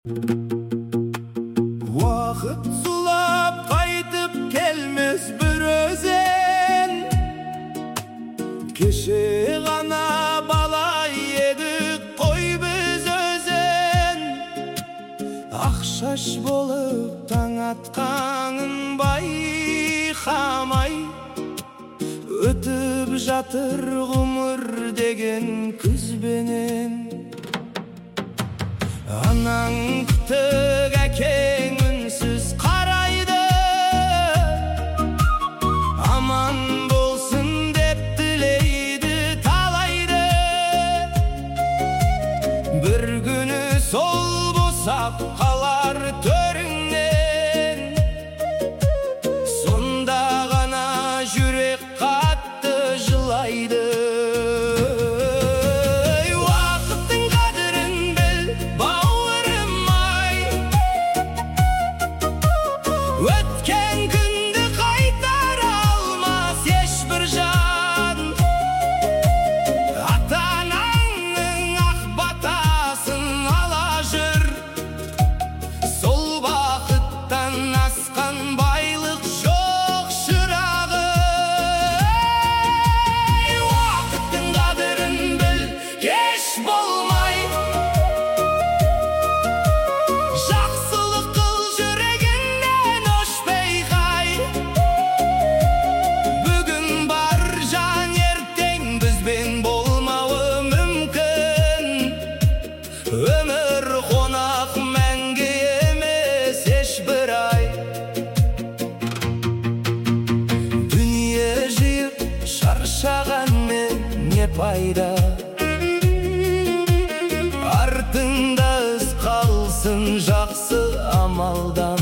Vaqt sulab qaytib kelmez bir o'zen, Keşe gana balay edik qo'y biz o'zen. Aqshash bo'lib taң atqanın bayqamay, Ötüp жатыр ғұмыр деген күзбенен. Анаң күтіп әкең үнсіз қарайды, аман болсын деп тілейді талайды. Бір күні сол босап қалар төріңнен, сонда ғана жүрек қатты жылайды. Өткен күнді қайтара алмас ешбір жан, ата-анаңның ақ батасын ала жүр. Сол бақыттан асқан байлық жоқ шырағы. Уақыттың қадірін біл, кеш болмай. Жақсылық қыл жүрегіңнен өшпей қай. Бүгін бар жан, ертең бізбен болмауы мүмкін. Өмір қонақ мәңгі емес ешбір ай. Дүние жиып шаршағанмен не пайда? Артыңда із қалсын жақсы амалдан.